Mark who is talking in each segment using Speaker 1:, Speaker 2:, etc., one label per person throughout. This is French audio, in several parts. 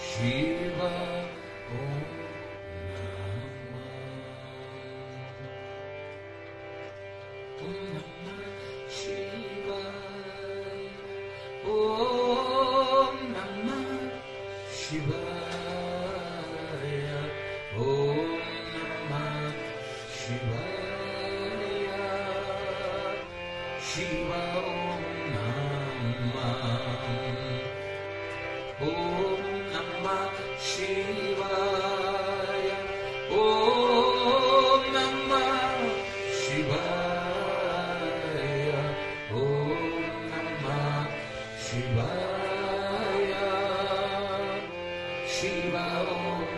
Speaker 1: Shiva Om Namah Shivaya Om Namah Shivaya Om Namah Shivaya Shiva Om Namah Om Namah Shivaya Om Namah Shivaya Om Namah Shivaya Shiva Om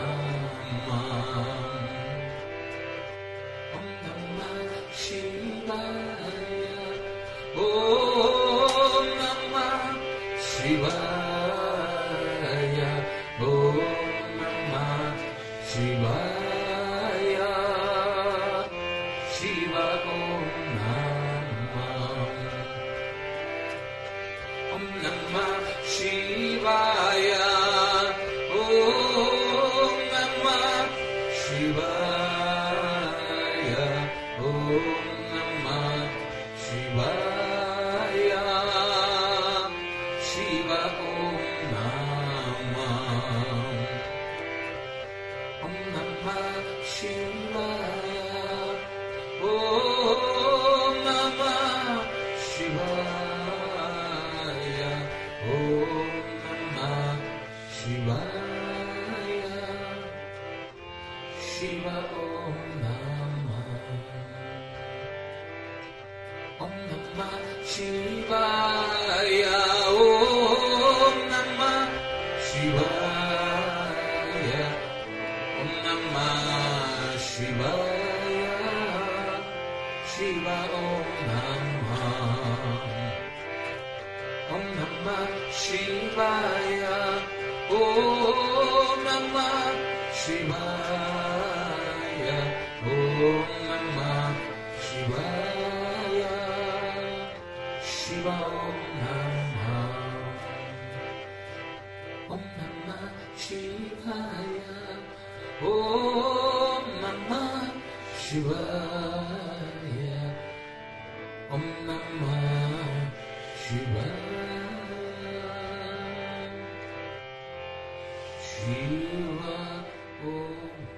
Speaker 1: Namah Shivaya Om Namah Shivaya Om Namah Shivaya Shiva Om Namah Shivaya Om Namah Shivaya Om Namah Shivaya Shiva Om Namah Shivaya Om Namah Shivaya Om Namah Shivaya Shiva Om Namah Shivaya Om Namah Shivaya Om Namah Shivaya Shiva Om Namah Shivaya Om Namah Shivaya Om Namah Shivaya Shiva Om Namah Shivaya Om Namah Shivaya Om Namah Shivaya Shiva Om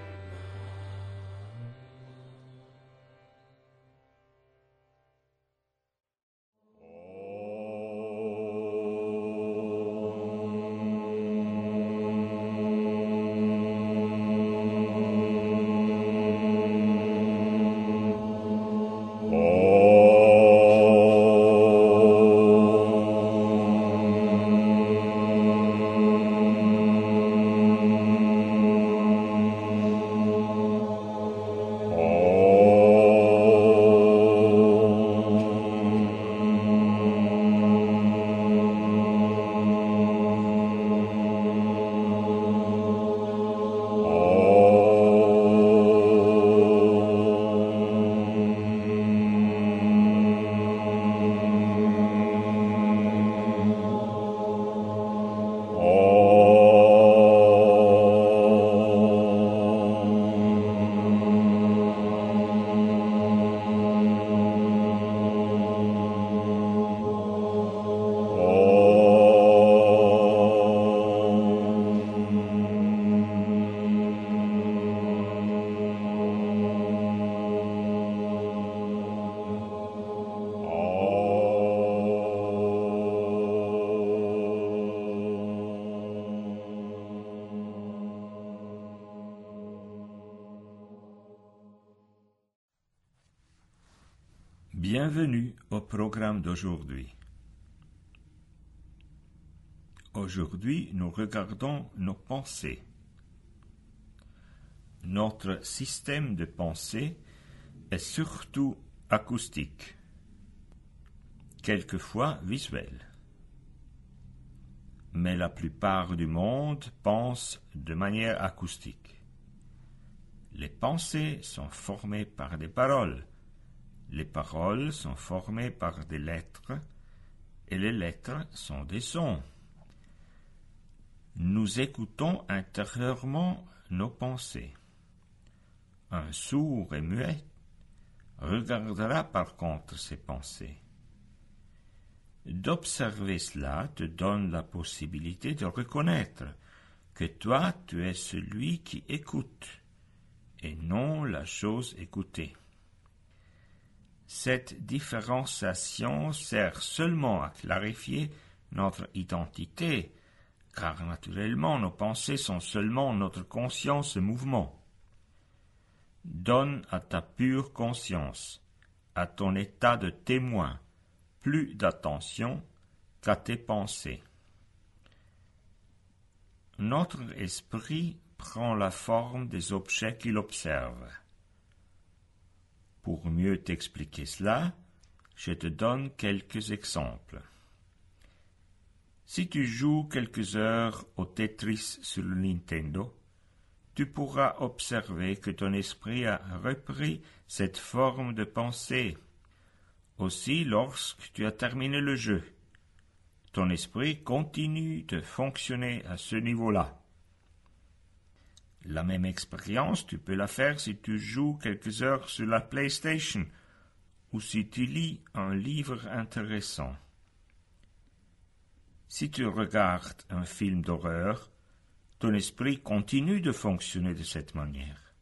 Speaker 2: Bienvenue au programme d'aujourd'hui. Aujourd'hui, nous regardons nos pensées. Notre système de pensée est surtout acoustique, quelquefois visuel. Mais la plupart du monde pense de manière acoustique. Les pensées sont formées par des paroles. Les paroles sont formées par des lettres et les lettres sont des sons. nous écoutons intérieurement nos pensées. Un sourd et muet regardera par contre ses pensées. D'observer cela te donne la possibilité de reconnaître que toi, tu es celui qui écoute et non la chose écoutée. Cette différenciation sert seulement à clarifier notre identité, car naturellement nos pensées sont seulement notre conscience et mouvement. Donne à ta pure conscience, à ton état de témoin, plus d'attention qu'à tes pensées. Notre esprit prend la forme des objets qu'il observe. Pour mieux t'expliquer cela, je te donne quelques exemples. Si tu joues quelques heures au Tetris sur le Nintendo, tu pourras observer que ton esprit a repris cette forme de pensée. Aussi, lorsque tu as terminé le jeu, ton esprit continue de fonctionner à ce niveau-là. La même expérience, tu peux la faire si tu joues quelques heures sur la PlayStation ou si tu lis un livre intéressant. Si tu regardes un film d'horreur, ton esprit continue de fonctionner de cette manière.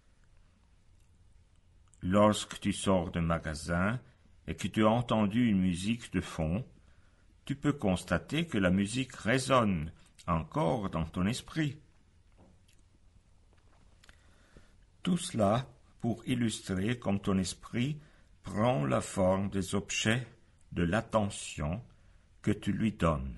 Speaker 2: Lorsque tu sors d'un magasin et que tu as entendu une musique de fond, tu peux constater que la musique résonne encore dans ton esprit. Tout cela pour illustrer comme ton esprit prend la forme des objets de l'attention que tu lui donnes.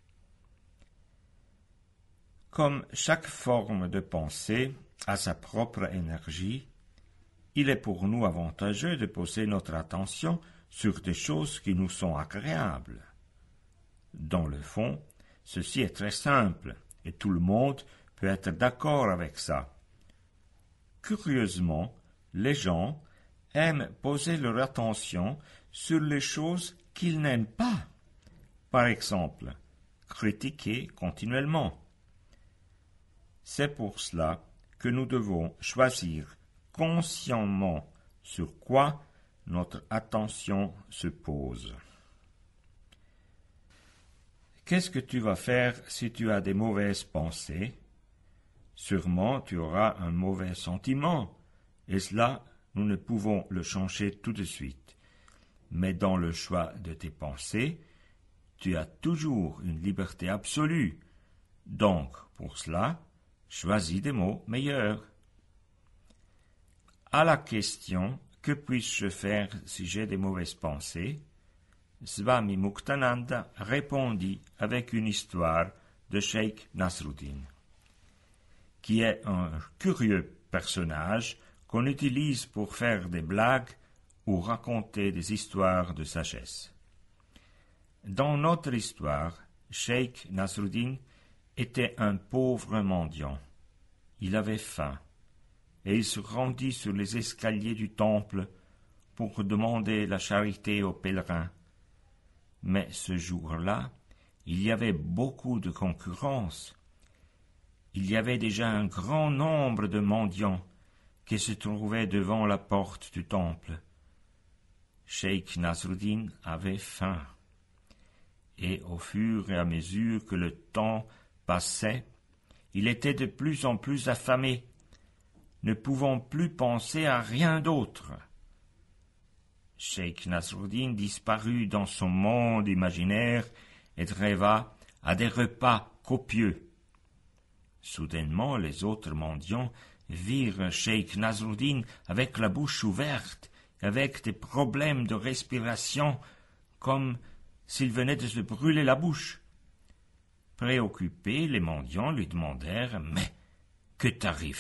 Speaker 2: Comme chaque forme de pensée a sa propre énergie, il est pour nous avantageux de poser notre attention sur des choses qui nous sont agréables. Dans le fond, ceci est très simple, et tout le monde peut être d'accord avec ça. Curieusement, les gens aiment poser leur attention sur les choses qu'ils n'aiment pas. Par exemple, critiquer continuellement. C'est pour cela que nous devons choisir consciemment sur quoi notre attention se pose. Qu'est-ce que tu vas faire si tu as des mauvaises pensées? Sûrement tu auras un mauvais sentiment, et cela, nous ne pouvons le changer tout de suite. Mais dans le choix de tes pensées, tu as toujours une liberté absolue. Donc, pour cela, choisis des mots meilleurs. À la question « Que puis-je faire si j'ai des mauvaises pensées ?» Swami Muktananda répondit avec une histoire de Cheikh Nasruddin, qui est un curieux personnage qu'on utilise pour faire des blagues ou raconter des histoires de sagesse. Dans notre histoire, Cheikh Nasruddin était un pauvre mendiant. Il avait faim, et il se rendit sur les escaliers du temple pour demander la charité aux pèlerins. Mais ce jour-là, il y avait beaucoup de concurrence. Il y avait déjà un grand nombre de mendiants qui se trouvaient devant la porte du temple. Cheikh Nasruddin avait faim, et au fur et à mesure que le temps passait, il était de plus en plus affamé, ne pouvant plus penser à rien d'autre. Cheikh Nasruddin disparut dans son monde imaginaire et rêva à des repas copieux. Soudainement, les autres mendiants virent Cheikh Nasruddin avec la bouche ouverte, avec des problèmes de respiration, comme s'il venait de se brûler la bouche. Préoccupés, les mendiants lui demandèrent « Mais que t'arrive-t-il »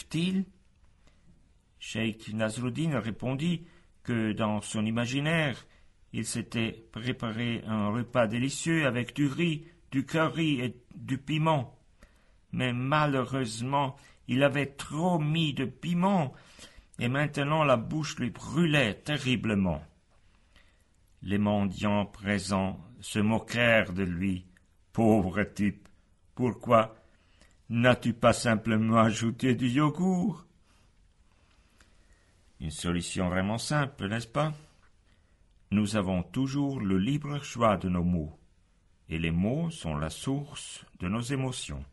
Speaker 2: Cheikh Nasruddin répondit que dans son imaginaire, il s'était préparé un repas délicieux avec du riz, du curry et du piment. Mais malheureusement, il avait trop mis de piment, et maintenant la bouche lui brûlait terriblement. Les mendiants présents se moquèrent de lui. Pauvre type, pourquoi N'as-tu pas simplement ajouté du yogourt? Une solution vraiment simple, n'est-ce pas? Nous avons toujours le libre choix de nos mots, et les mots sont la source de nos émotions.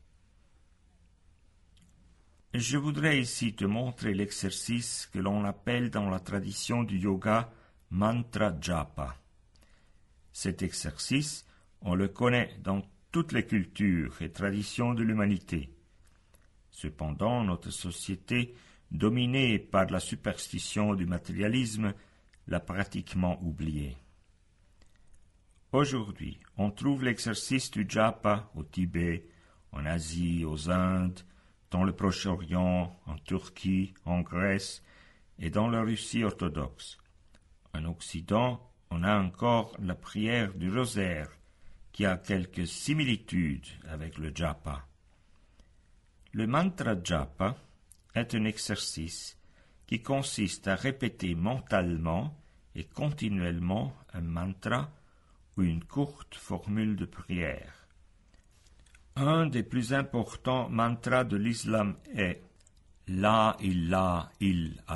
Speaker 2: Je voudrais ici te montrer l'exercice que l'on appelle dans la tradition du yoga mantra japa. Cet exercice, on le connaît dans toutes les cultures et traditions de l'humanité. Cependant, notre société, dominée par la superstition du matérialisme, l'a pratiquement oublié. Aujourd'hui, on trouve l'exercice du japa au Tibet, en Asie, aux Indes, dans le Proche-Orient, en Turquie, en Grèce et dans la Russie orthodoxe. En Occident, on a encore la prière du rosaire, qui a quelques similitudes avec le japa. Le mantra japa est un exercice qui consiste à répéter mentalement et continuellement un mantra ou une courte formule de prière. Un des plus importants mantras de l'islam est « La ilaha illallah »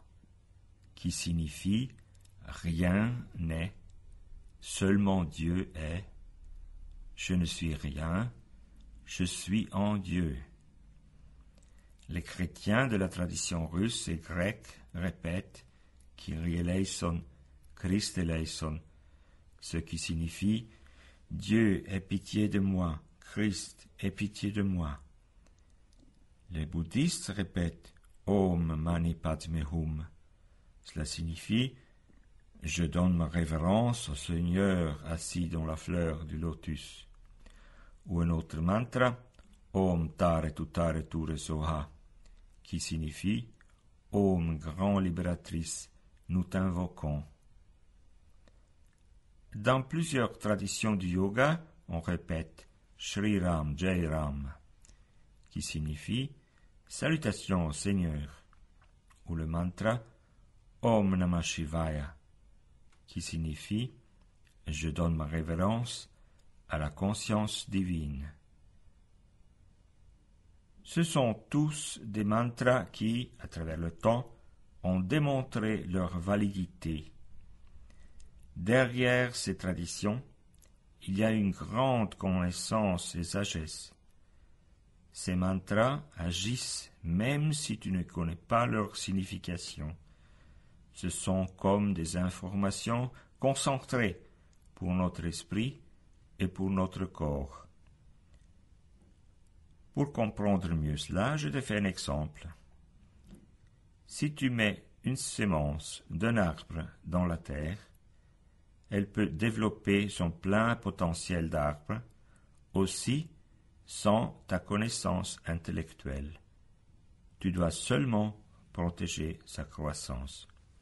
Speaker 2: qui signifie « Rien n'est, seulement Dieu est, je ne suis rien, je suis en Dieu ». Les chrétiens de la tradition russe et grecque répètent « Kyrie eleison, Christ eleison », ce qui signifie « Dieu aie pitié de moi, Christ aie pitié de moi ». Les bouddhistes répètent « Om mani padme hum ». Cela signifie « Je donne ma révérence au Seigneur assis dans la fleur du lotus ». Ou un autre mantra « Om tare ture soha » qui signifie « Om grand libératrice, nous t'invoquons ». Dans plusieurs traditions du yoga, on répète Shri Ram Jai Ram, qui signifie Salutations au Seigneur, ou le mantra Om Namah Shivaya, qui signifie Je donne ma révérence à la conscience divine. Ce sont tous des mantras qui, à travers le temps, ont démontré leur validité. Derrière ces traditions, il y a une grande connaissance et sagesse. Ces mantras agissent même si tu ne connais pas leur signification. Ce sont comme des informations concentrées pour notre esprit et pour notre corps. Pour comprendre mieux cela, je te fais un exemple. Si tu mets une sémence d'un arbre dans la terre, elle peut développer son plein potentiel d'arbre, aussi sans ta connaissance intellectuelle. Tu dois seulement protéger sa croissance.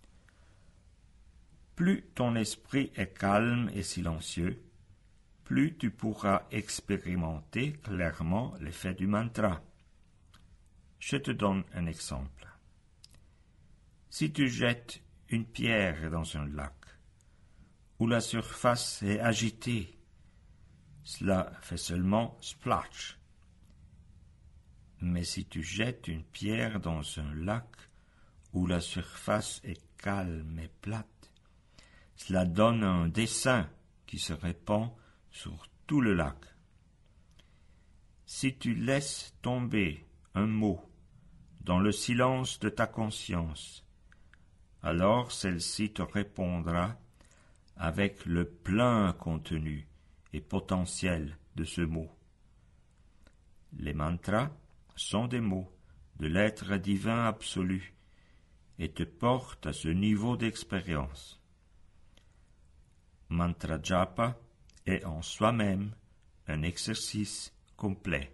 Speaker 2: Plus ton esprit est calme et silencieux, plus tu pourras expérimenter clairement l'effet du mantra. Je te donne un exemple. Si tu jettes une pierre dans un lac, où la surface est agitée, cela fait seulement splash. Mais si tu jettes une pierre dans un lac où la surface est calme et plate, cela donne un dessin qui se répand sur tout le lac. Si tu laisses tomber un mot dans le silence de ta conscience, alors celle-ci te répondra avec le plein contenu et potentiel de ce mot. Les mantras sont des mots de l'être divin absolu et te portent à ce niveau d'expérience. Mantra japa est en soi-même un exercice complet.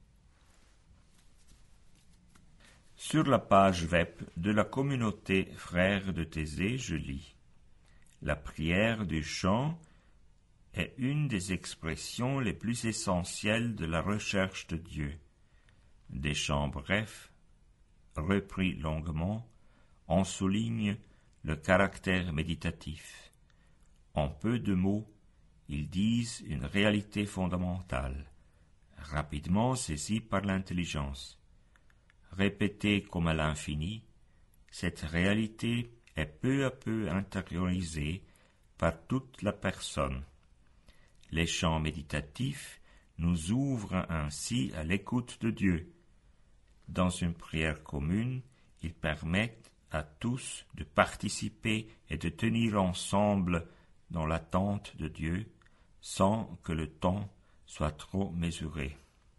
Speaker 2: Sur la page web de la communauté Frères de Thésée, je lis « La prière du chant est une des expressions les plus essentielles de la recherche de Dieu. Des chants brefs, repris longuement, en soulignent le caractère méditatif. En peu de mots, ils disent une réalité fondamentale. rapidement saisi par l'intelligence. Répétée comme à l'infini, cette réalité est peu à peu intériorisée par toute la personne. Les chants méditatifs nous ouvrent ainsi à l'écoute de Dieu. Dans une prière commune, ils permettent à tous de participer et de tenir ensemble dans l'attente de Dieu, sans que le temps soit trop mesuré.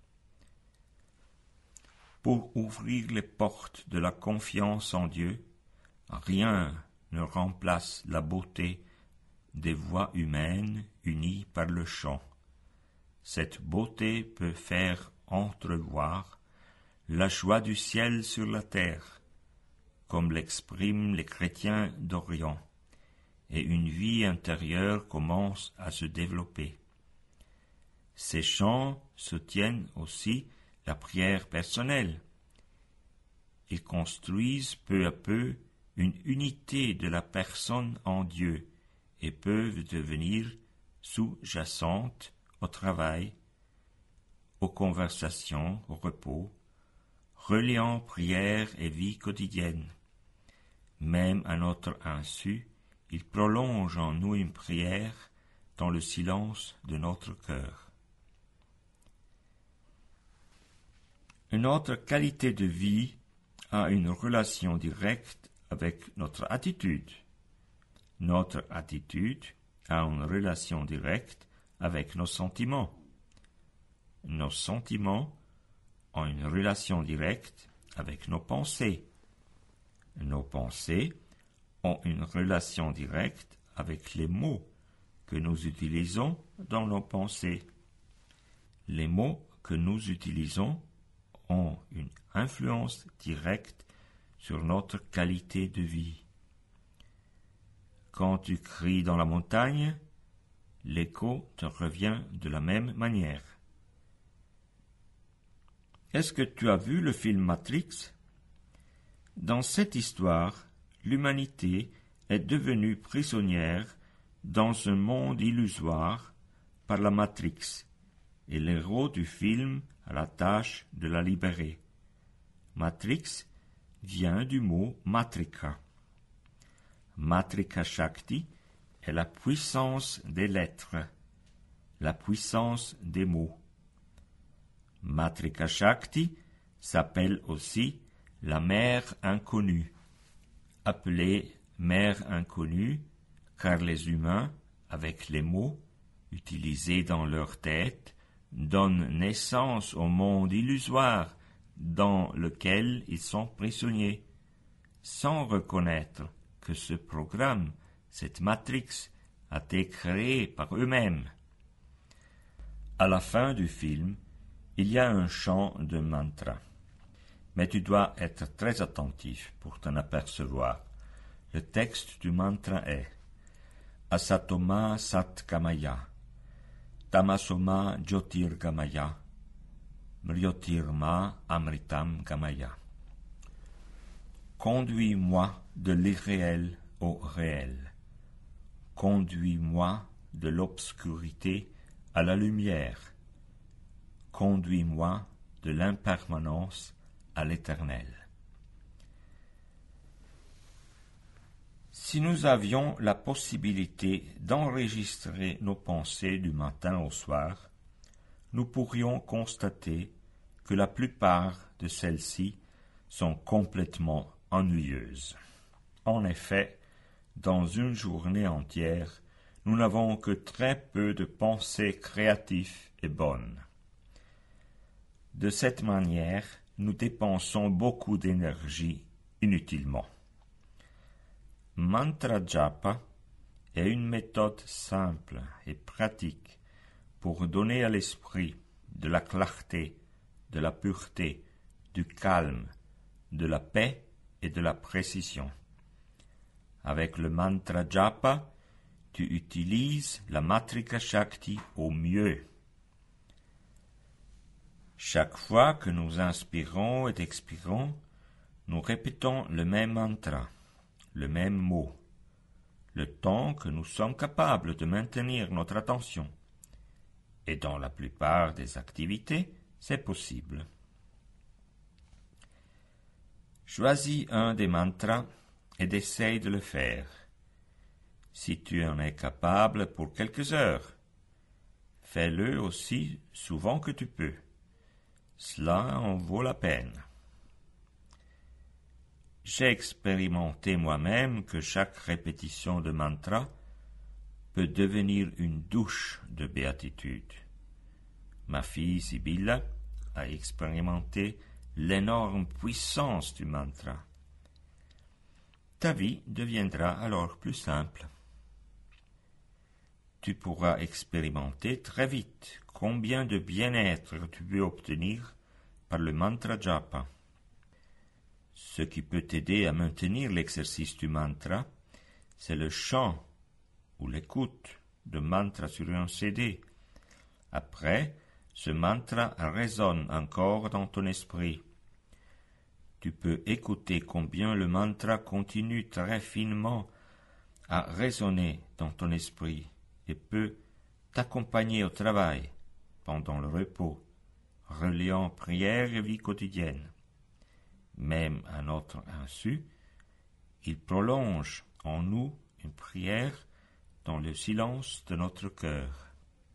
Speaker 2: Pour ouvrir les portes de la confiance en Dieu, rien ne remplace la beauté des voix humaines unies par le chant. Cette beauté peut faire entrevoir la joie du ciel sur la terre, comme l'expriment les chrétiens d'Orient, et une vie intérieure commence à se développer. Ces chants soutiennent aussi la prière personnelle. Ils construisent peu à peu une unité de la personne en Dieu et peuvent devenir sous-jacentes au travail, aux conversations, au repos, reliant prière et vie quotidienne. Même à notre insu, il prolonge en nous une prière dans le silence de notre cœur. Une autre qualité de vie a une relation directe avec notre attitude. Notre attitude a une relation directe avec nos sentiments. Nos sentiments ont une relation directe avec nos pensées. Nos pensées ont une relation directe avec les mots que nous utilisons dans nos pensées. Les mots que nous utilisons ont une influence directe sur notre qualité de vie. Quand tu cries dans la montagne, l'écho te revient de la même manière. Est-ce que tu as vu le film Matrix? Dans cette histoire, l'humanité est devenue prisonnière dans un monde illusoire par la Matrix, et l'héros du film a la tâche de la libérer. Matrix vient du mot Matrika. Matrika Shakti est la puissance des lettres, la puissance des mots. Matrika Shakti s'appelle aussi la mère inconnue, appelée mère inconnue car les humains, avec les mots utilisés dans leur tête, donnent naissance au monde illusoire dans lequel ils sont prisonniers, sans reconnaître que ce programme, cette matrix, a été créé par eux-mêmes. À la fin du film, il y a un chant de mantra. Mais tu dois être très attentif pour t'en apercevoir. Le texte du mantra est Asatoma Satkamaya, Tamasoma Jyotirgamaya, Mryotirma Amritam Gamaya. Conduis-moi de l'irréel au réel. Conduis-moi de l'obscurité à la lumière. Conduis-moi de l'impermanence à l'éternel. Si nous avions la possibilité d'enregistrer nos pensées du matin au soir, nous pourrions constater que la plupart de celles-ci sont complètement ennuyeuses. En effet, dans une journée entière, nous n'avons que très peu de pensées créatives et bonnes. De cette manière, nous dépensons beaucoup d'énergie inutilement. Mantra Japa est une méthode simple et pratique pour donner à l'esprit de la clarté, de la pureté, du calme, de la paix et de la précision. Avec le mantra Japa, tu utilises la Matrika Shakti au mieux. Chaque fois que nous inspirons et expirons, nous répétons le même mantra, le même mot, le temps que nous sommes capables de maintenir notre attention. Et dans la plupart des activités, c'est possible. Choisis un des mantras et essaye de le faire. Si tu en es capable pour quelques heures, fais-le aussi souvent que tu peux. Cela en vaut la peine. J'ai expérimenté moi-même que chaque répétition de mantra peut devenir une douche de béatitude. Ma fille Sibylla a expérimenté l'énorme puissance du mantra. Ta vie deviendra alors plus simple. Tu pourras expérimenter très vite combien de bien-être tu peux obtenir par le mantra japa. Ce qui peut t'aider à maintenir l'exercice du mantra, c'est le chant ou l'écoute de mantra sur un CD. Après, ce mantra résonne encore dans ton esprit. Tu peux écouter combien le mantra continue très finement à résonner dans ton esprit et peut t'accompagner au travail, pendant le repos, reliant prière et vie quotidienne. Même à notre insu, il prolonge en nous une prière dans le silence de notre cœur.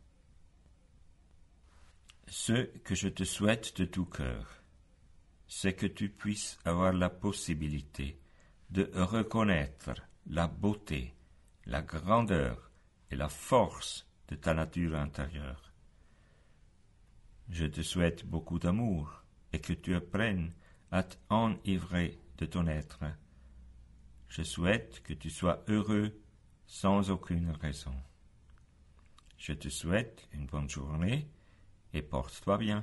Speaker 2: Ce que je te souhaite de tout cœur, c'est que tu puisses avoir la possibilité de reconnaître la beauté, la grandeur et la force de ta nature intérieure. Je te souhaite beaucoup d'amour et que tu apprennes à t'enivrer de ton être. Je souhaite que tu sois heureux sans aucune raison. Je te souhaite une bonne journée et porte-toi bien.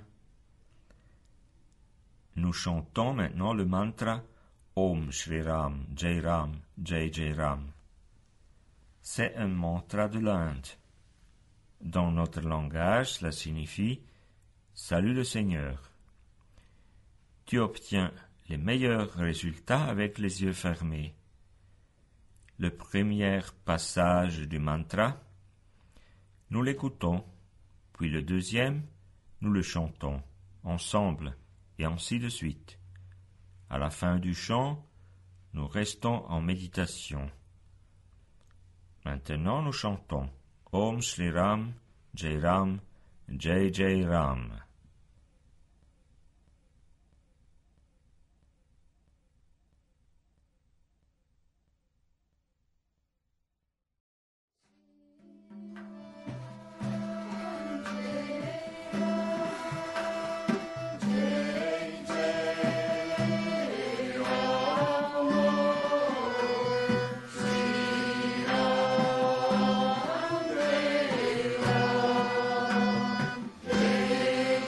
Speaker 2: Nous chantons maintenant le mantra Om Shri Ram, Jai Ram, Jai Jai Ram. C'est un mantra de l'Inde. Dans notre langage, cela signifie Salut le Seigneur. Tu obtiens les meilleurs résultats avec les yeux fermés. Le premier passage du mantra, nous l'écoutons, puis le deuxième, nous le chantons, ensemble, et ainsi de suite. À la fin du chant, nous restons en méditation. Maintenant, nous chantons Om Shri Ram, Jai Ram, Jai Jai Ram.
Speaker 1: Jai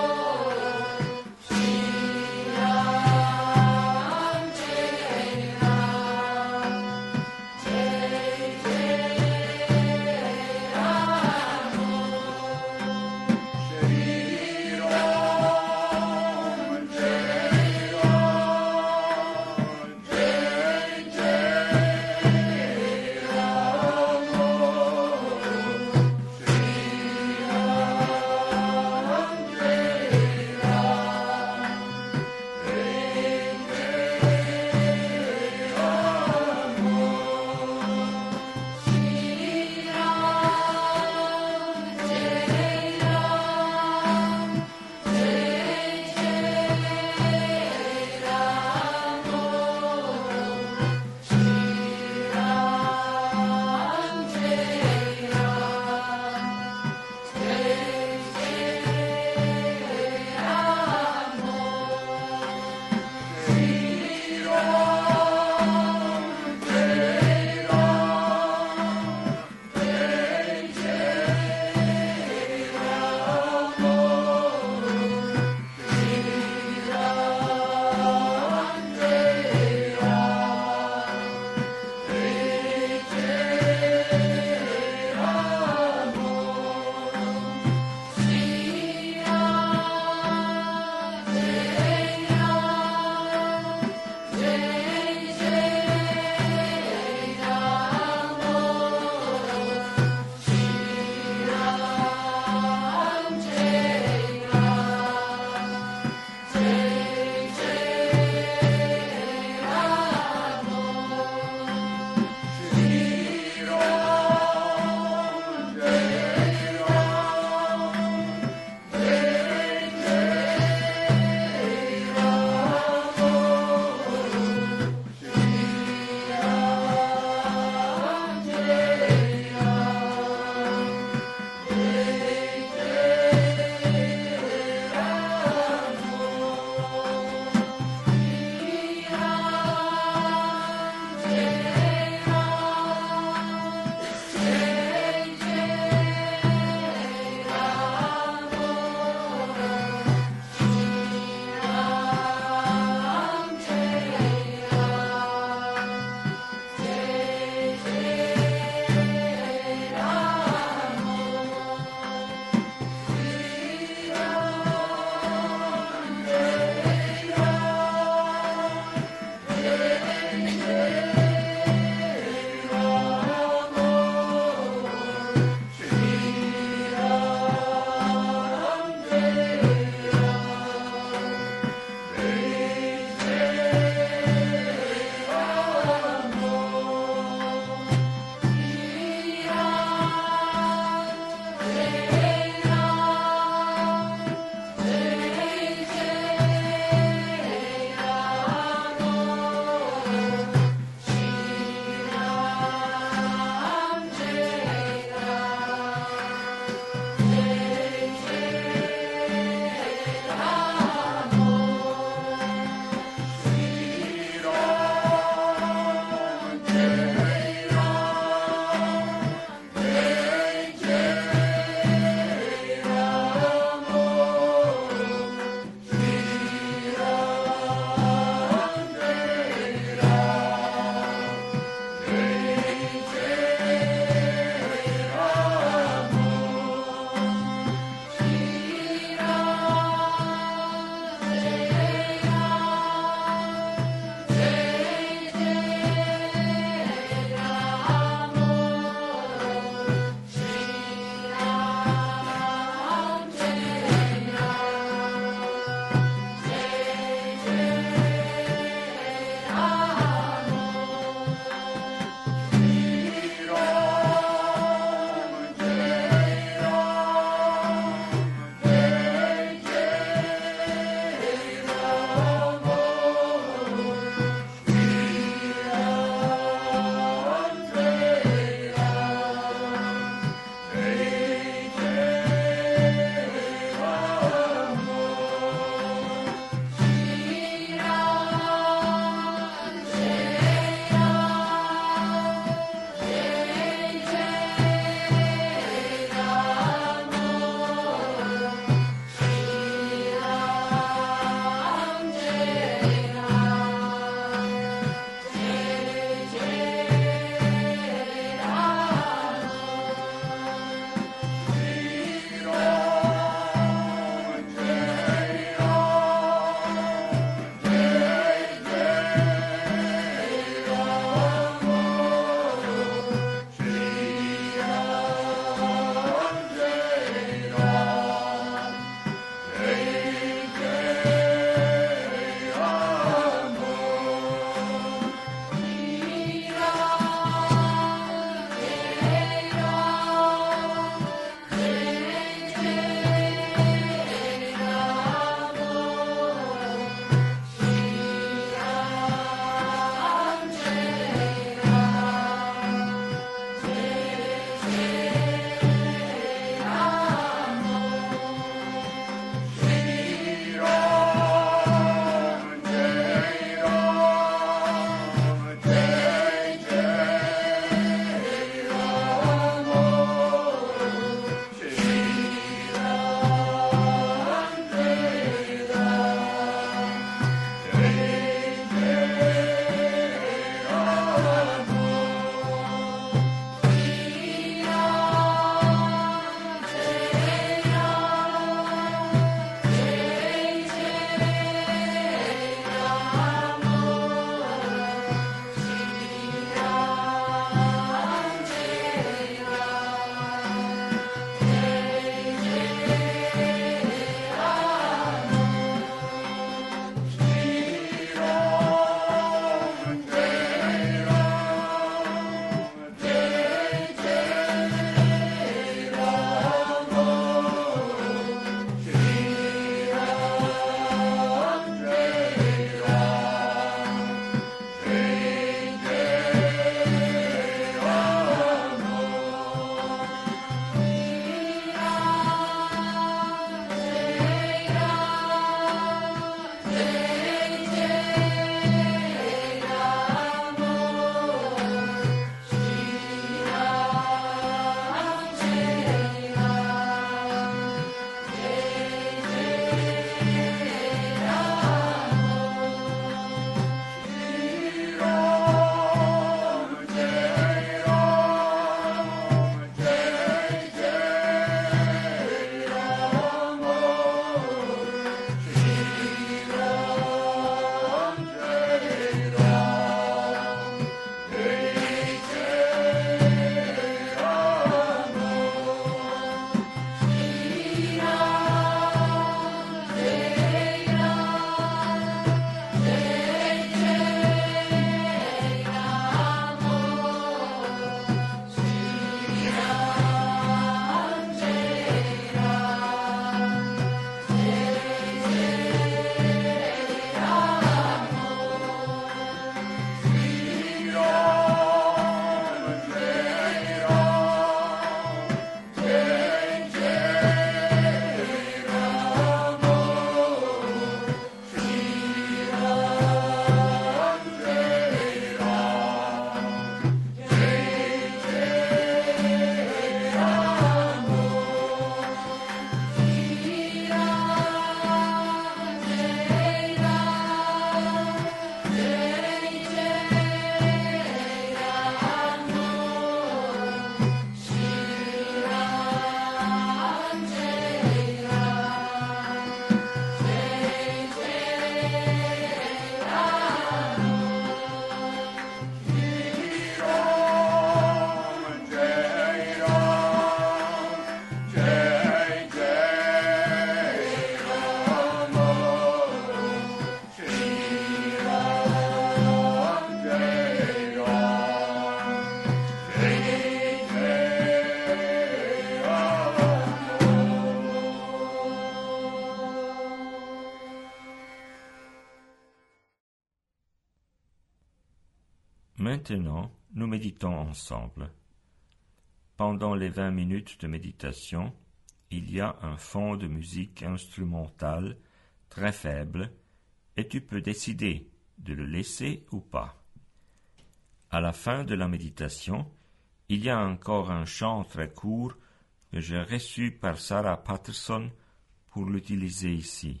Speaker 2: Maintenant, nous méditons ensemble. Pendant les 20 minutes de méditation, il y a un fond de musique instrumentale très faible et tu peux décider de le laisser ou pas. À la fin de la méditation, il y a encore un chant très court que j'ai reçu par Sarah Patterson pour l'utiliser ici.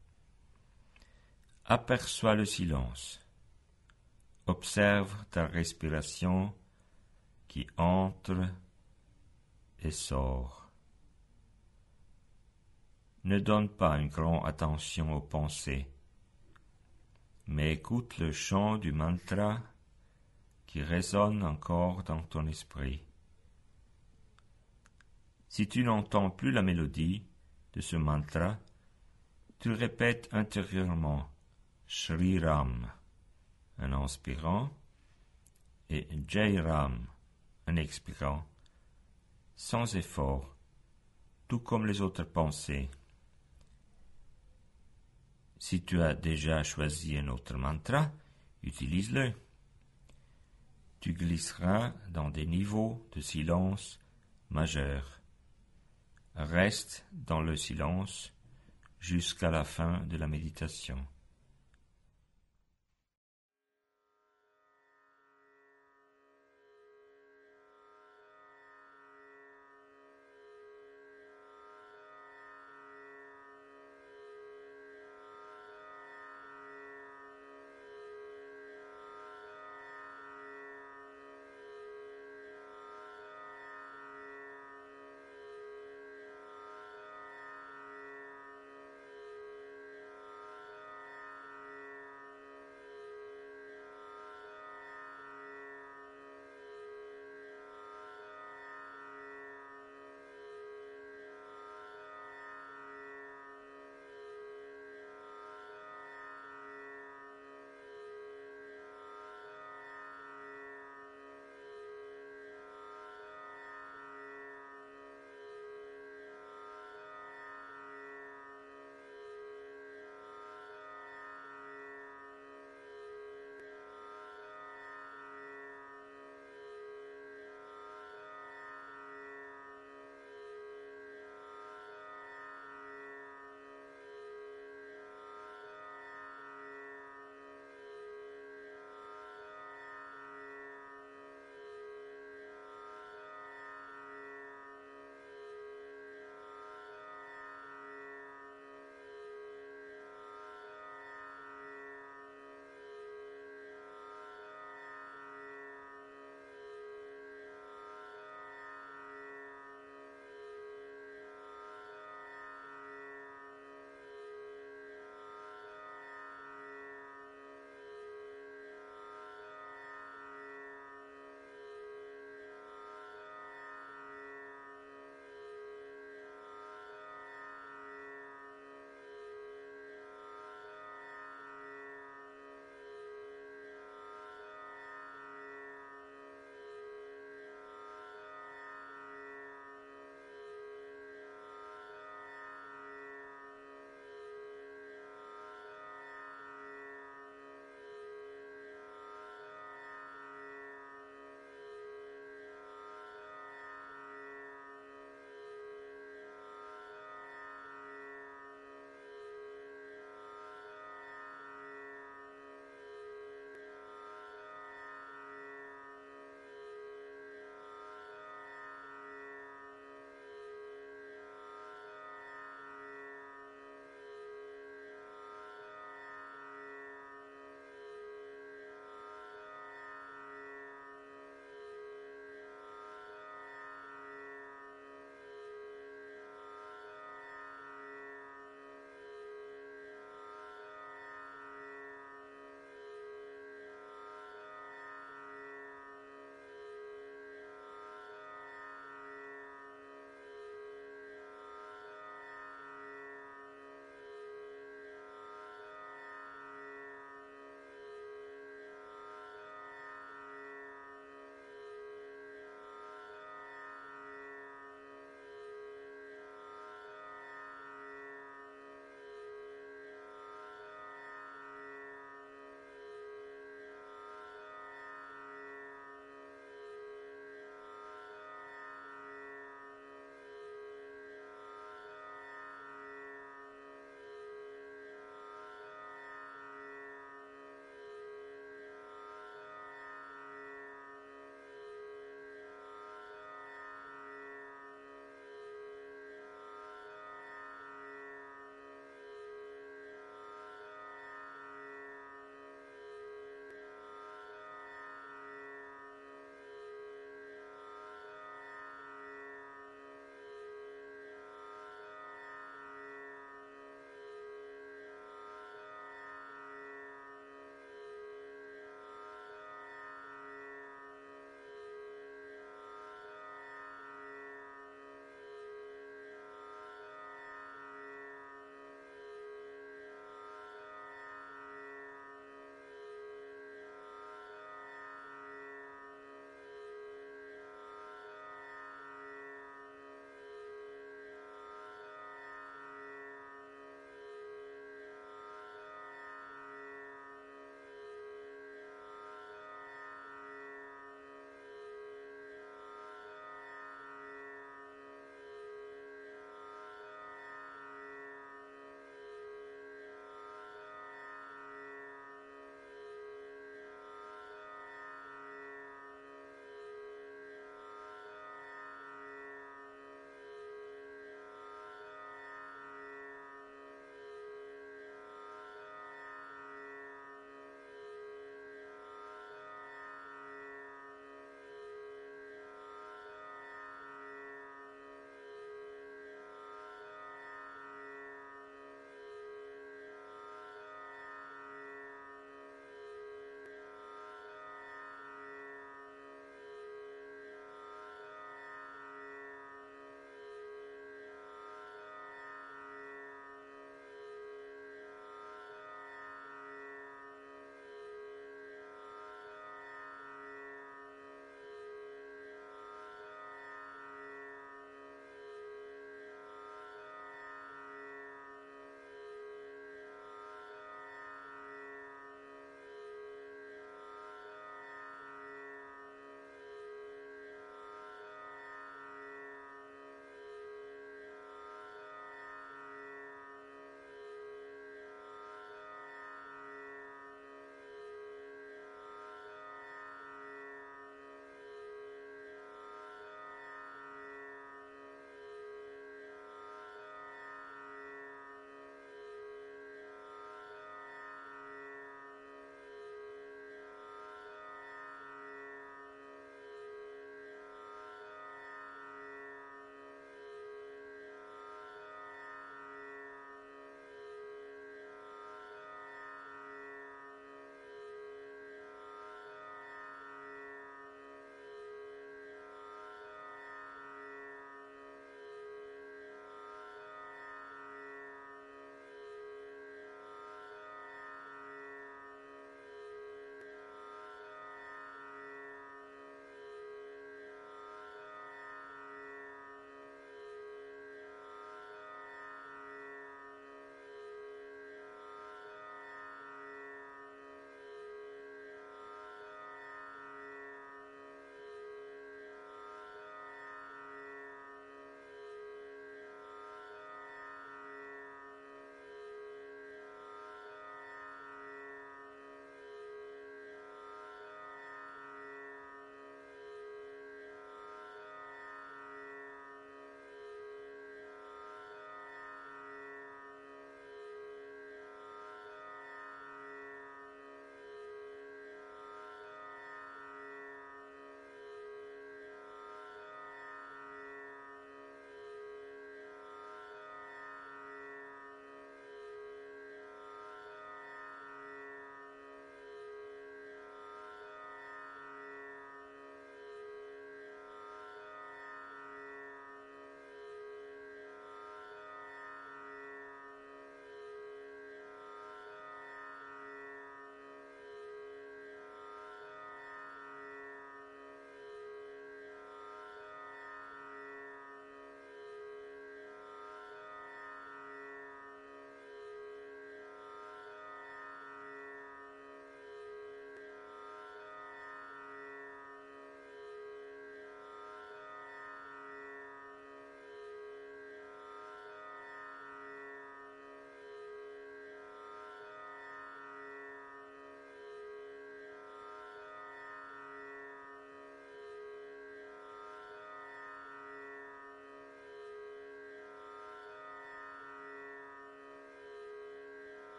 Speaker 2: Aperçois le silence. Observe ta respiration qui entre et sort. Ne donne pas une grande attention aux pensées, mais écoute le chant du mantra qui résonne encore dans ton esprit. Si tu n'entends plus la mélodie de ce mantra, tu répètes intérieurement Shri Ram en inspirant et Jai Ram en expirant, sans effort, tout comme les autres pensées. Si tu as déjà choisi un autre mantra, utilise-le. Tu glisseras dans des niveaux de silence majeurs. Reste dans le silence jusqu'à la fin de la méditation.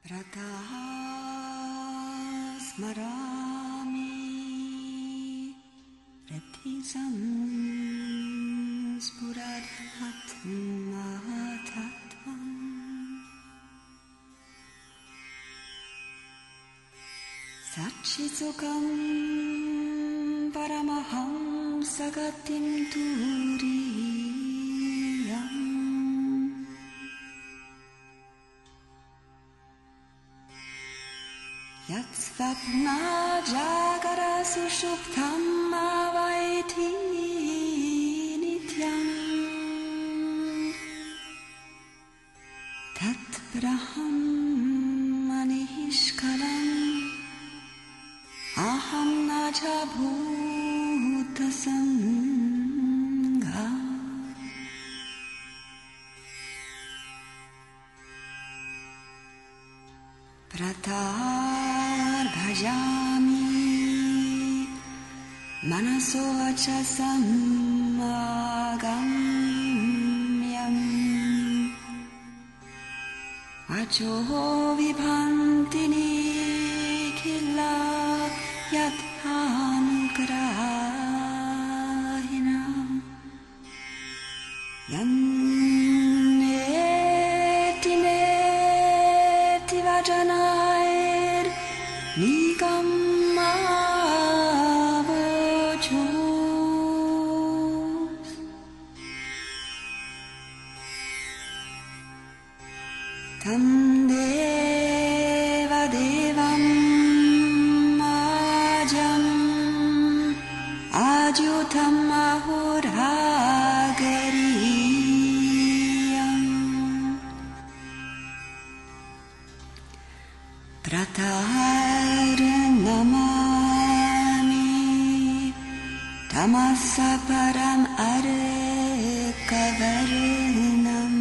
Speaker 3: Pratah smarami reptisam spurat atmatattvam Satchitsukam paramaham sagatim turiyam Yat svapna jagara sushuptam avaiti nityam Tat brahmanishkalam Aham naja bhuta sangha Pratar bhajami manaso vacha samagamyam Vacho vibhanti nikhila Yadhanugrahinam Yanneti neti vajanair nikamavochos Tam deva devam Ajutam ahuragariyam Pratar namami Tamasa param arkavarnam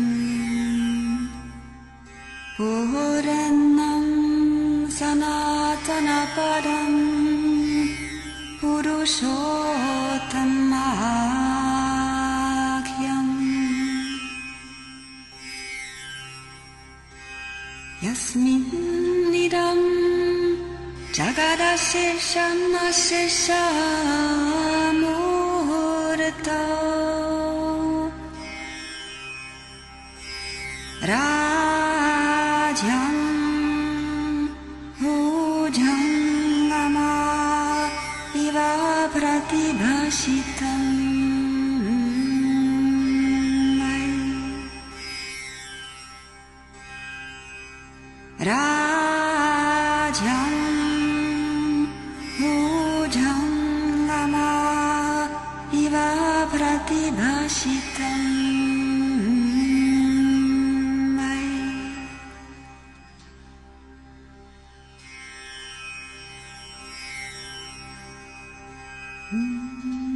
Speaker 3: Purnam sanatana padam Purushottamākhyam Yasminidam jagadashesham asheshamurta Rajam Hujangama Iva pratibhashitam Rajam Bhujangama Iva pratibhashitam Mm-hmm.